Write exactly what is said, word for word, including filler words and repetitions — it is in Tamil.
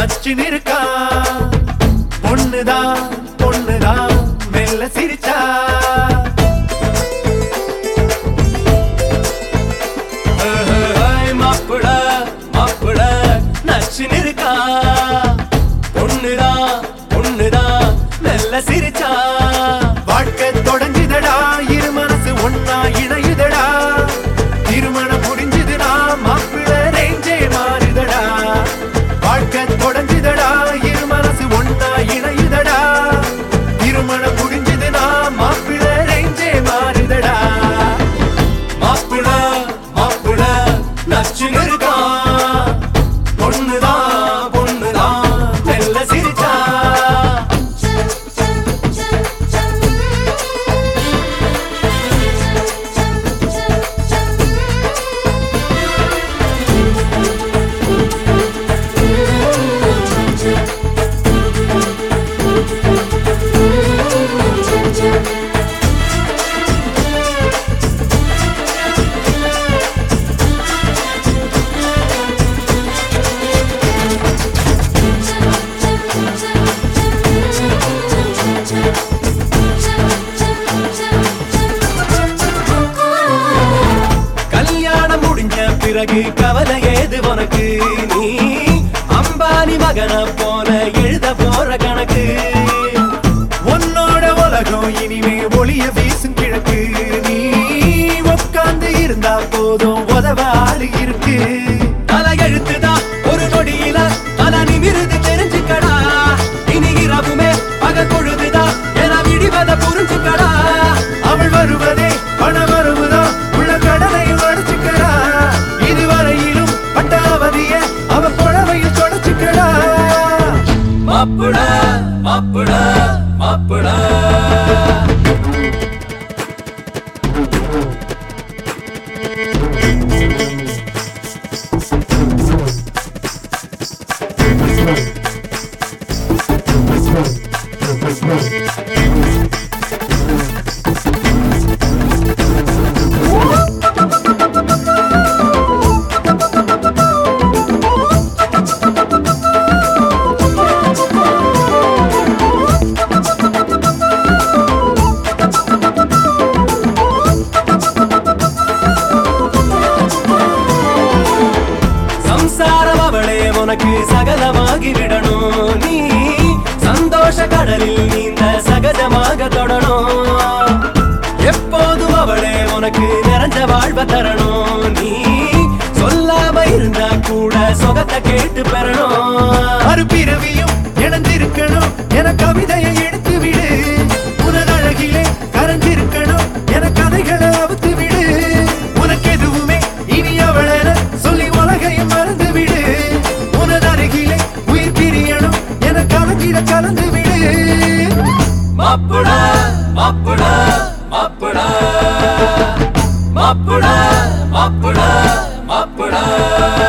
நச்சுன்னு இருக்கா பொண்ணுதான் பொண்ணுதான் மெல்ல சிரிச்சா மாப்பிள மாப்பிள நச்சுன்னு இருக்கா பொண்ணுதான் பொண்ணுதான் மெல்ல சிரிச்சா வாழ்க்கை தொடங்குதடா இரு மனசு ஒன்னா இணையுதடா திருமணம் முடிஞ்சுதுடா மாப்பிள ரேஞ்சே மாறுதடா வாழ்க்கை தொடங்குதடா இரு மனசு ஒன்னா இணையுதடா திருமணம் முடிஞ்சுதுடா மாப்பிள ரேஞ்சே மாறுதடா மாப்பிள மாப்பிள நச்சுன்னு இருக்கா பொண்ணுதான் பொண்ணுதான் மெல்ல சிரிச்சா கல்யாணம் முடிஞ்ச பிறகு கவலை ஏது உனக்கு நீ அம்பானி மகன போல எழுத போற கணக்கு உன்னோட உலகம் இனிமே ஒளிய வீசும் கிழக்கு நீ உட்கார்ந்து இருந்தா போதும் உதவ ஆளு இருக்கு தலை எழுத்துதான் ஒரு நொடியில தலை நிமிர்ந்து தெரிஞ்சுக்கடா இனி இரவுமே பக பொழுதுதா என விடிவத புரிஞ்சுக்கடா அவள் வருவதே பணம் வருவதோ உள்ள கடனை உடைச்சுக்கடா இதுவரையிலும் பட்டாவதிய அவ புடவையில் தொடச்சுக்கடா மாப்பிள மாப்பிள மாப்பிள சம்சாரம் அவளே உனக்கு சகலமாகி விடணும் நீ சந்தோஷ கடலில் நீந்த சகஜமாக தொடணும் எப்போதும் அவளே உனக்கு நிறைஞ்ச வாழ்வ தரணும் நீ சொல்லாம இருந்தா கூட சொகத்தை கேட்டு பெறணும் மறுபிறவியும் இணைந்திருக்கணும் என கவிதையை எடுத்து விடு உனதழகிலே கரைஞ்சிருக்கணும் என கதைகளை அவுத்து விடு உனக்கு எதுவுமே இனி அவளென சொல்லி உலகையும் மறந்து விடு உனதருகிலே உயிர் பிரியணும் என கலங்கிட கலந்து விடு மாப்பிள மாப்பிள மாப்பிள மாப்பிள மாப்பிள மாப்பிள